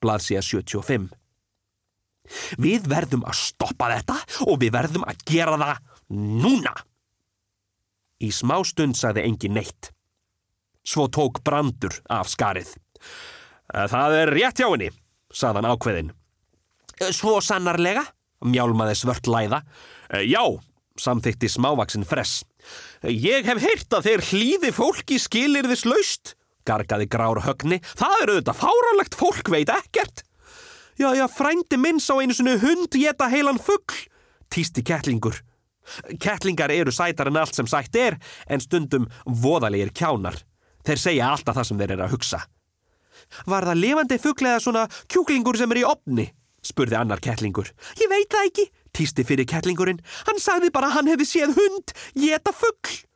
blaðsíða 75. Við verðum að stoppa þetta og við verðum að gera það núna. Í smástund sagði enginn neitt. Svo tók Brandur af skarið. Það rétt hjá henni, sagði hann ákveðinn. Svo sannarlega, mjálmaði svört læða. Já, samþykti smávaksin Fress. Ég hef heyrt að þeir hlýði fólki skilyrðislaust, gargaði grár Högni. Það auðvitað fáránlegt, fólk veit ekkert. Já, frændi minn sá einu sinni hund éta heilan fugl, tísti kettlingur. Kettlingar eru sætar en allt sem sagt en stundum voðalegir kjánar. Þeir segja alltaf það sem þeir eru að hugsa. Var það lifandi fugl eða svona kjúklingur sem í ofni? Spurði annar kettlingur. Ég veit það ekki, tísti fyrir kettlingurinn. Hann sagði bara að hann hefði séð hund éta fugl.